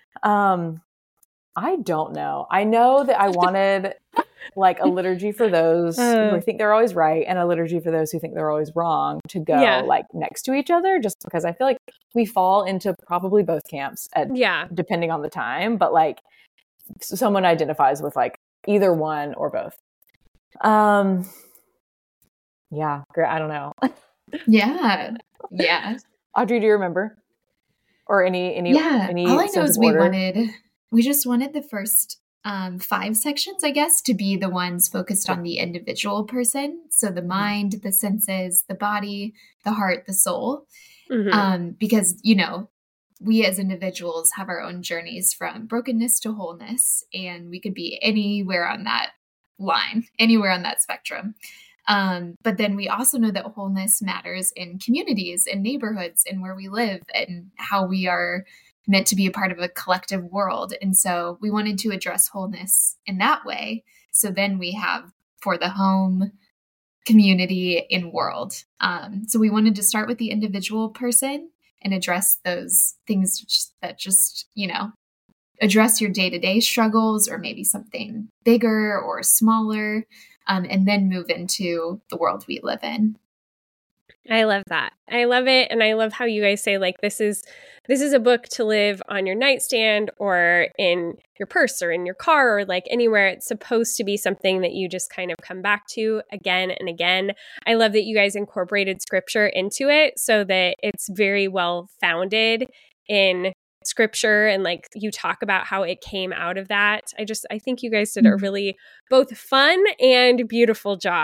I don't know. I know that I wanted like a liturgy for those who think they're always right and a liturgy for those who think they're always wrong to go like next to each other, just because I feel like we fall into probably both camps depending on the time, but like someone identifies with like either one or both. I don't know. Yeah. Audrey, do you remember? Or any all I know is we just wanted the first 5 sections, I guess, to be the ones focused on the individual person. So the mind, the senses, the body, the heart, the soul. Because, we as individuals have our own journeys from brokenness to wholeness, and we could be anywhere on that line, anywhere on that spectrum. But then we also know that wholeness matters in communities and neighborhoods and where we live and how we are meant to be a part of a collective world. And so we wanted to address wholeness in that way. So then we have for the home, community, and world. So we wanted to start with the individual person and address those things that just, address your day-to-day struggles or maybe something bigger or smaller, and then move into the world we live in. I love that. I love it. And I love how you guys say, like, this is a book to live on your nightstand or in your purse or in your car or like anywhere. It's supposed to be something that you just kind of come back to again and again. I love that you guys incorporated scripture into it so that it's very well founded in scripture, and like you talk about how it came out of that. I think you guys did a really both fun and beautiful job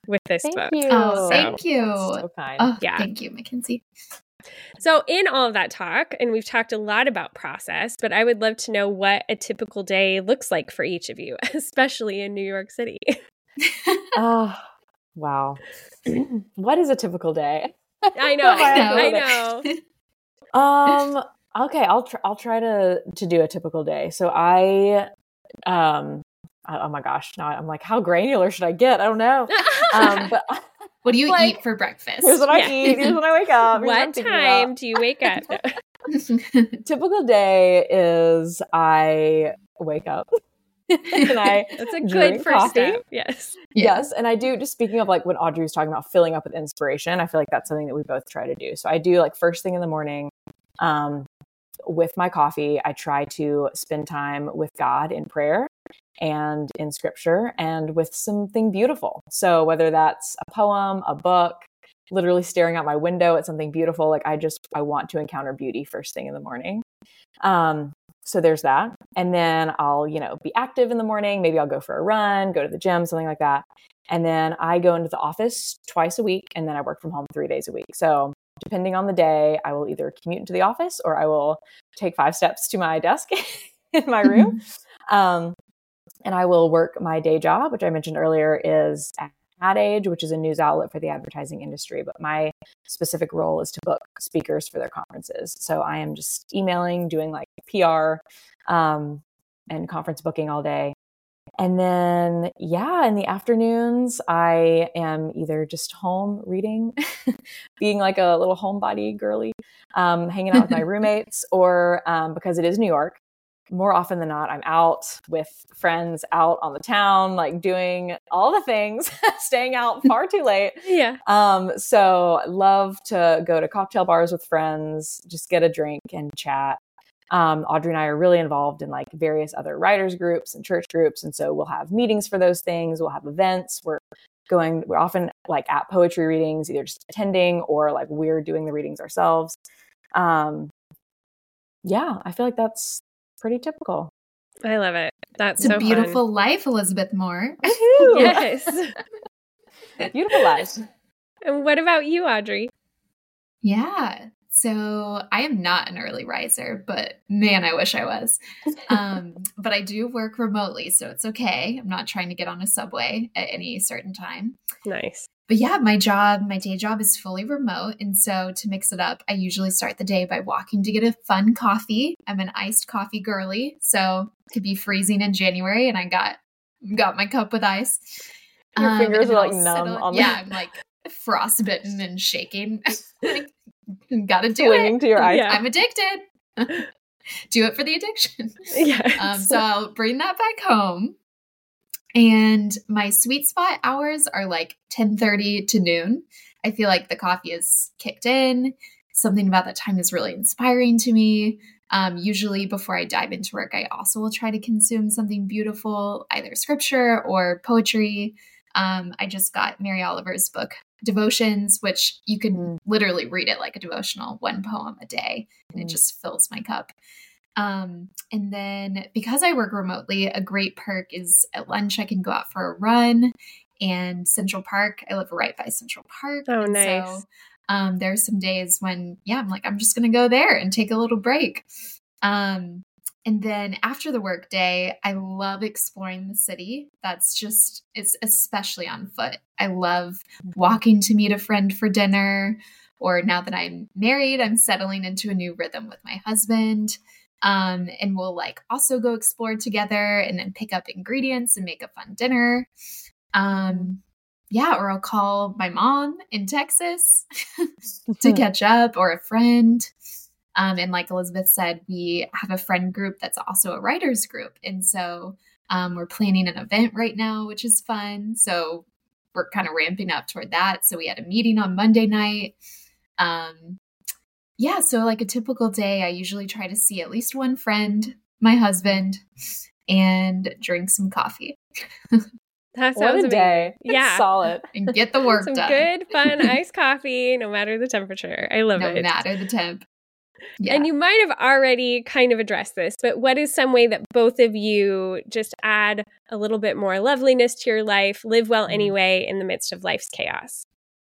with this Thank book. you. Oh, thank you. So kind. Oh, Yeah. thank you, Mackenzie. So in all of that talk, and we've talked a lot about process, but I would love to know what a typical day looks like for each of you, especially in New York City. Oh, wow. What is a typical day? I know. I know. Okay, I'll try to do a typical day. So oh my gosh, now I'm like, how granular should I get? I don't know. But What do you like, eat for breakfast? here's what I eat. Here's when I wake up. Here's What I'm thinking time about. do you wake up? Typical day is I wake up and I That's a good drink first coffee. step. Yes. Yeah. Yes. And I do, just speaking of like what Audrey was talking about, filling up with inspiration, I feel like that's something that we both try to do. So I do like first thing in the morning, with my coffee, I try to spend time with God in prayer and in scripture and with something beautiful. So whether that's a poem, a book, literally staring out my window at something beautiful, like I want to encounter beauty first thing in the morning. So there's that. And then I'll, be active in the morning. Maybe I'll go for a run, go to the gym, something like that. And then I go into the office twice a week, and then I work from home 3 days a week. So depending on the day, I will either commute into the office or I will take 5 steps to my desk in my room. And I will work my day job, which I mentioned earlier is at Ad Age, which is a news outlet for the advertising industry. But my specific role is to book speakers for their conferences. So I am just emailing, doing like PR and conference booking all day. And then, in the afternoons, I am either just home reading, being like a little homebody girly, hanging out with my roommates, or because it is New York, more often than not, I'm out with friends out on the town, like doing all the things, staying out far too late. Yeah. So love to go to cocktail bars with friends, just get a drink and chat. Audrey and I are really involved in like various other writers groups and church groups. And so we'll have meetings for those things. We'll have events. We're often like at poetry readings, either just attending or like we're doing the readings ourselves. I feel like that's pretty typical. I love it. That's It's so a beautiful life, Elizabeth Moore. Yes. Beautiful life. And what about you, Audrey? Yeah. So I am not an early riser, but man, I wish I was. But I do work remotely, so it's okay. I'm not trying to get on a subway at any certain time. Nice. But yeah, my day job is fully remote. And so to mix it up, I usually start the day by walking to get a fun coffee. I'm an iced coffee girly. So it could be freezing in January and I got my cup with ice. Your fingers are like numb on I'm like frostbitten and shaking. Gotta do clinging it. to your ice. Yeah. I'm addicted. Do it for the addiction. Yes. So I'll bring that back home. And my sweet spot hours are like 10:30 to noon. I feel like the coffee is kicked in. Something about that time is really inspiring to me. Usually before I dive into work, I also will try to consume something beautiful, either scripture or poetry. I just got Mary Oliver's book, Devotions, which you can literally read it like a devotional, 1 poem a day, and it just fills my cup. And then because I work remotely, a great perk is at lunch, I can go out for a run, and Central Park, I live right by Central Park. Oh, and nice. So there's some days when, I'm like, I'm just going to go there and take a little break. And then after the work day, I love exploring the city. It's especially on foot. I love walking to meet a friend for dinner, or now that I'm married, I'm settling into a new rhythm with my husband. And we'll like also go explore together and then pick up ingredients and make a fun dinner. Or I'll call my mom in Texas to catch up, or a friend. And like Elizabeth said, we have a friend group that's also a writers group. And so we're planning an event right now, which is fun. So we're kind of ramping up toward that. So we had a meeting on Monday night. So like a typical day, I usually try to see at least one friend, my husband, and drink some coffee. That sounds What a amazing. day. Yeah. Solid. And get the work Some done. good, fun iced coffee, no matter the temperature. I love No it. matter the temp. Yeah. And you might have already kind of addressed this, but what is some way that both of you just add a little bit more loveliness to your life, live well anyway in the midst of life's chaos?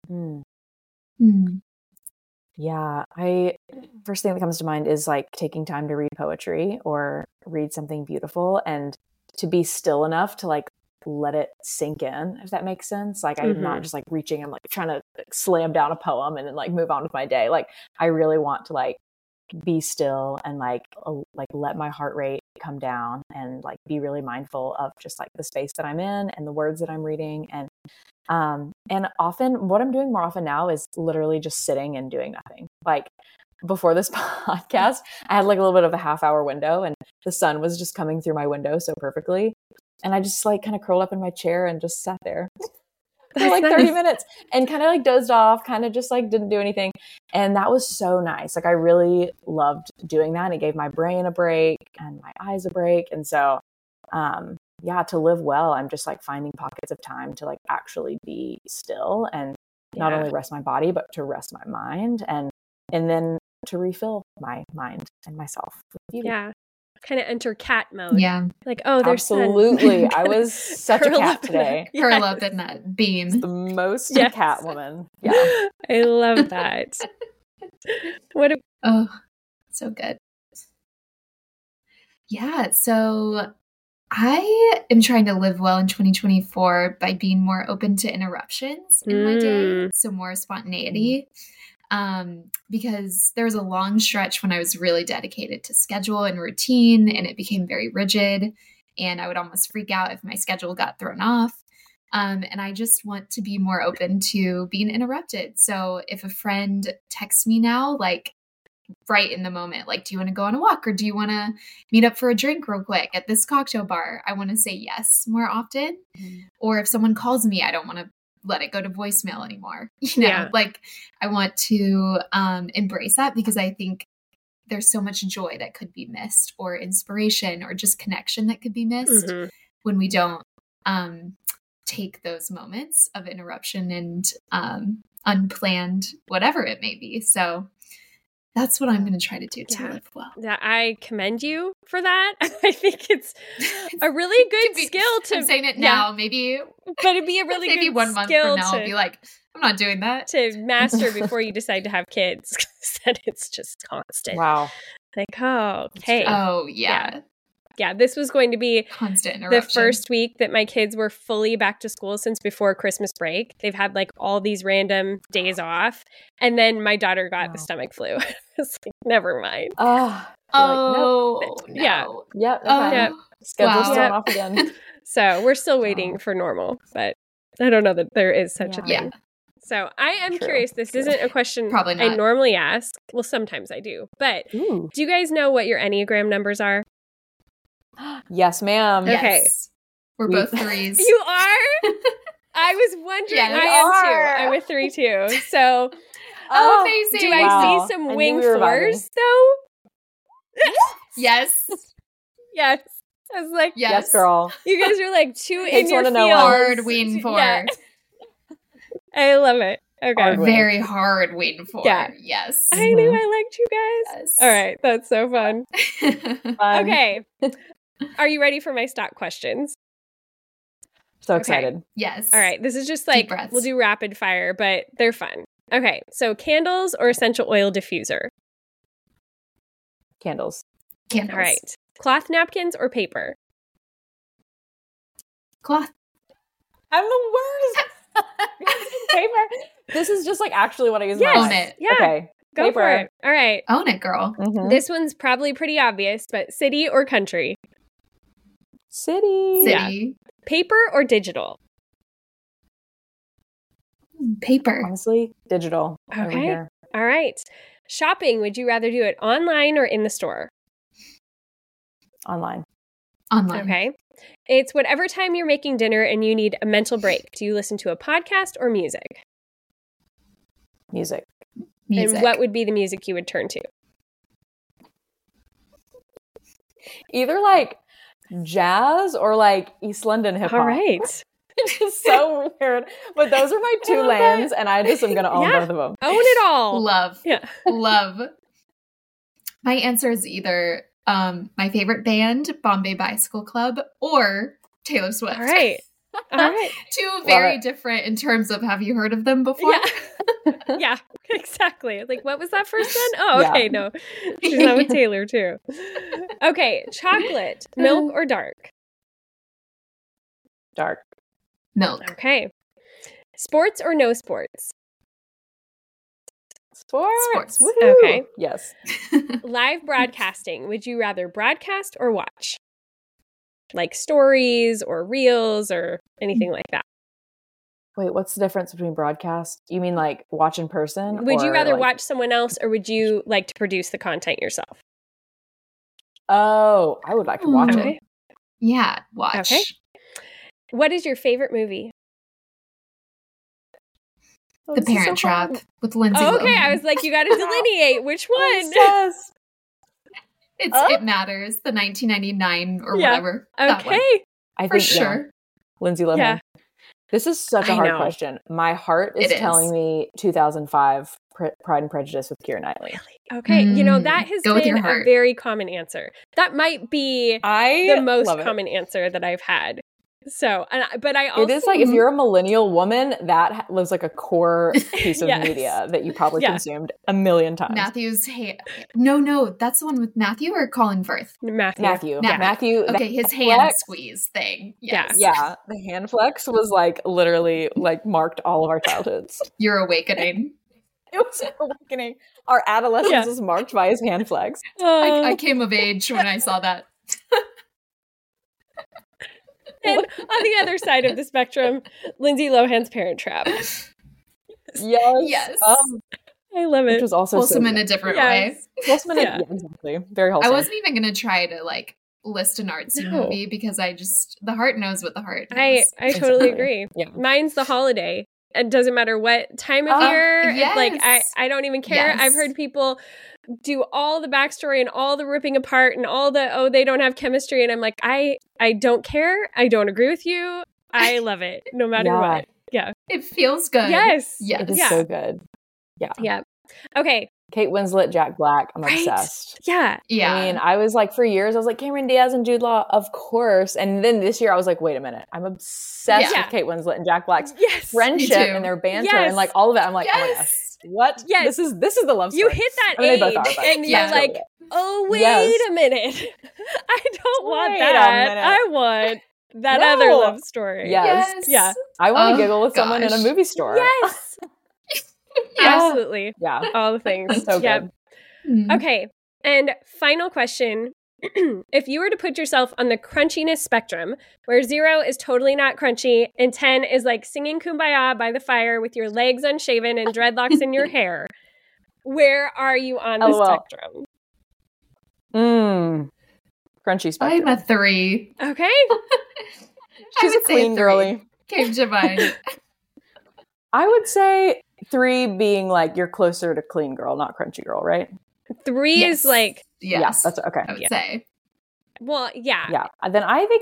Yeah, first thing that comes to mind is like taking time to read poetry or read something beautiful and to be still enough to like let it sink in, if that makes sense. Like I'm not just like reaching, I'm like trying to slam down a poem and then like move on with my day. Like I really want to like be still and like let my heart rate come down and like be really mindful of just like the space that I'm in and the words that I'm reading. And often what I'm doing more often now is literally just sitting and doing nothing. Like before this podcast, I had like a little bit of a half-hour window and the sun was just coming through my window so perfectly. And I just like kind of curled up in my chair and just sat there for like 30 minutes and kind of like dozed off, kind of just like didn't do anything. And that was so nice. Like I really loved doing that. And it gave my brain a break and my eyes a break. And so, yeah, to live well, I'm just like finding pockets of time to like actually be still and not only rest my body, but to rest my mind and then to refill my mind and myself with beauty. Yeah. Kind of enter cat mode. Yeah. Like, oh, there's absolutely. I was such a cat today. Curl up in that beam. It's the most cat woman. Yeah. I love that. Oh, so good. Yeah. So I am trying to live well in 2024 by being more open to interruptions in my day. So more spontaneity. Because there was a long stretch when I was really dedicated to schedule and routine, and it became very rigid, and I would almost freak out if my schedule got thrown off. And I just want to be more open to being interrupted. So if a friend texts me now, like right in the moment, like, do you want to go on a walk or do you want to meet up for a drink real quick at this cocktail bar? I want to say yes more often. Or if someone calls me, I don't want to let it go to voicemail anymore. Like I want to embrace that because I think there's so much joy that could be missed or inspiration or just connection that could be missed when we don't take those moments of interruption and unplanned, whatever it may be. So that's what I'm going to try to do to live well. I commend you for that. I think it's a really good skill to... I'm saying it now, maybe... But it'd be a really maybe good 1 month from now I'll be like, I'm not doing that. To master before you decide to have kids. Because then it's just constant. Wow. Like, oh, okay. Oh, yeah. Yeah, this was going to be constant interruption. The first week that my kids were fully back to school since before Christmas break. They've had like all these random days off. And then my daughter got the stomach flu. I was like, never mind. No. Yeah. Yep. Okay. Schedule's thrown off again. So we're still waiting for normal, but I don't know that there is such a thing. Yeah. So I am curious. This isn't a question I normally ask. Well, sometimes I do. But do you guys know what your Enneagram numbers are? Yes, ma'am. Okay. Yes. We're both threes. You are? I was wondering. Yeah, I am too. I'm a 3 too. So amazing. Do I see some wing 4s though? Yes. Yes. I was like, yes, girl. You guys are like 2 in your field. Hard wing 4. Yeah. I love it. Okay. Very hard wing 4. Yeah. Yes. I knew I liked you guys. Yes. All right. That's so fun. Okay. Are you ready for my stock questions? So excited. Yes. All right. This is just like, we'll do rapid fire, but they're fun. Okay. So candles or essential oil diffuser? Candles. All right. Cloth napkins or paper? Cloth. I'm the worst. Paper. This is just like actually what I use. Own it. Yeah. Okay. Go paper. for it. All right. Own it, girl. Mm-hmm. This one's probably pretty obvious, but city or country? City. Yeah. Paper or digital? Paper. Honestly, digital. Okay. All right. Shopping, would you rather do it online or in the store? Online. Okay. It's whatever time you're making dinner and you need a mental break. Do you listen to a podcast or music? Music. And what would be the music you would turn to? Either like jazz or like East London hip hop. All right. It's just so weird. But those are my 2 lanes, and I just am going to own both of them. Own it all. Love. Yeah. Love. My answer is either my favorite band, Bombay Bicycle Club, or Taylor Swift. All right. All right. Two very different in terms of, have you heard of them before? Yeah. Yeah, exactly. Like, what was that first one? Oh, okay. No, she's not with Taylor too. Okay. Chocolate, milk or dark? Dark. Milk. Okay. Sports or no sports? Sports. Woohoo. Okay. Yes. Live broadcasting. Would you rather broadcast or watch? Like stories or reels or anything like that. Wait, what's the difference between broadcast? You mean like watch in person? Would you rather like... watch someone else or would you like to produce the content yourself? Oh, I would like to watch Okay. it. Yeah, watch. Okay. What is your favorite movie? The Parent Trap with Lindsay Lohan. Okay, I was like, you got to delineate which one. Yes. It matters. The 1999 or whatever. That one. Okay. I For think sure. Lindsay Lohan. Yeah. This is such a I hard know. question. My heart is telling me 2005 Pride and Prejudice with Keira Knightley. Okay. You know, that has Go with your been a heart. very common answer. That might be the most common answer that I've had. So, but I also... It is like, if you're a millennial woman, that was like a core piece of Yes. media that you probably consumed a million times. Matthew's No, that's the one with Matthew or Colin Firth? Matthew. Okay, his hand squeeze thing. Yes. Yeah, the hand flex was like literally like marked all of our childhoods. Your awakening. It was an awakening. Our adolescence was marked by his hand flex. I came of age when I saw that. And on the other side of the spectrum, Lindsay Lohan's Parent Trap. Yes. I love it. Which was also wholesome in a different way. Wholesome in exactly. Very wholesome. I wasn't even going to try to like list an artsy movie because the heart knows what the heart knows. I totally agree. Yeah. Mine's The Holiday. It doesn't matter what time of year. Yes. Like I don't even care. Yes. I've heard people do all the backstory and all the ripping apart and all the they don't have chemistry, and I'm like, I don't care. I don't agree with you. I love it no matter what. Yeah. It feels good. Yes. It is so good. Yeah. Yeah. Okay. Kate Winslet, Jack Black. I'm obsessed. Yeah. Yeah. I mean, I was like, for years, I was like, Cameron Diaz and Jude Law, of course. And then this year, I was like, wait a minute. I'm obsessed with Kate Winslet and Jack Black's friendship and their banter and like all of it. I'm like, oh my gosh, what? Yes. This is the love story. You hit that age, they both are, and you're like, oh, wait a minute. I don't want that. I want that other love story. Yes. Yeah. I want to giggle with someone in a movie store. Yes. Absolutely. Yeah. All the things. So good. Okay. And final question. If you were to put yourself on the crunchiness spectrum, where 0 is totally not crunchy and 10 is like singing Kumbaya by the fire with your legs unshaven and dreadlocks in your hair, where are you on the spectrum? Crunchy spectrum. I'm a 3. Okay. She's a clean girly. Came to mind. I would say 3 being like you're closer to clean girl, not crunchy girl, right? 3 is like... Yes. That's okay. I would say. Well, yeah. Yeah. Then I think...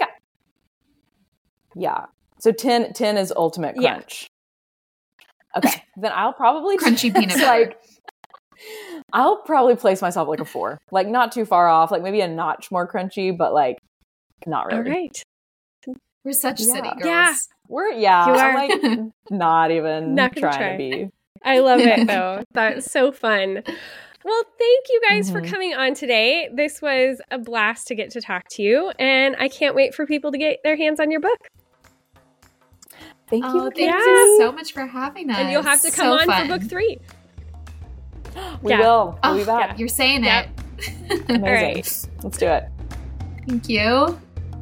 So 10 is ultimate crunch. Yeah. Okay. Then I'll probably... Crunchy peanut butter. I'll probably place myself like a 4. Like not too far off. Like maybe a notch more crunchy, but like not really. All right. We're such city girls. Yeah. I'm like not even trying to be. I love it though. That's so fun. Well, thank you guys for coming on today. This was a blast to get to talk to you, and I can't wait for people to get their hands on your book. Thank you. Thank you so much for having us. And you'll have to come on for book 3. We will. We'll be back. You're saying it. Amazing. All right. Let's do it. Thank you.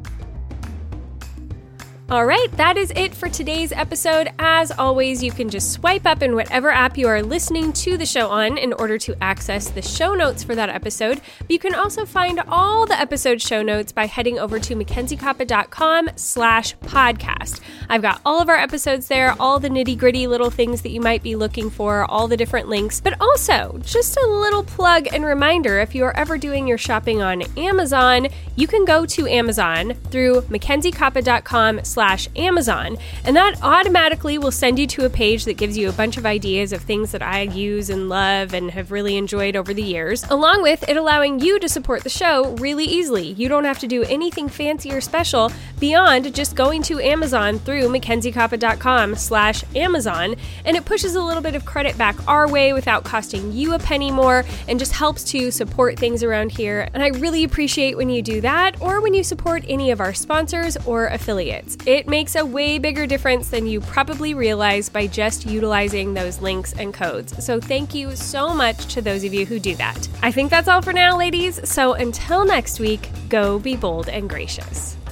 All right, that is it for today's episode. As always, you can just swipe up in whatever app you are listening to the show on in order to access the show notes for that episode. But you can also find all the episode show notes by heading over to mackenziekoppa.com/podcast. I've got all of our episodes there, all the nitty-gritty little things that you might be looking for, all the different links, but also just a little plug and reminder, if you are ever doing your shopping on Amazon, you can go to Amazon through MackenzieKoppa.com/Amazon, and that automatically will send you to a page that gives you a bunch of ideas of things that I use and love and have really enjoyed over the years, along with it allowing you to support the show really easily. You don't have to do anything fancy or special beyond just going to Amazon through MackenzieKoppa.com/Amazon, and it pushes a little bit of credit back our way without costing you a penny more and just helps to support things around here. And I really appreciate when you do that or when you support any of our sponsors or affiliates. It makes a way bigger difference than you probably realize by just utilizing those links and codes. So thank you so much to those of you who do that. I think that's all for now, ladies. So until next week, go be bold and gracious.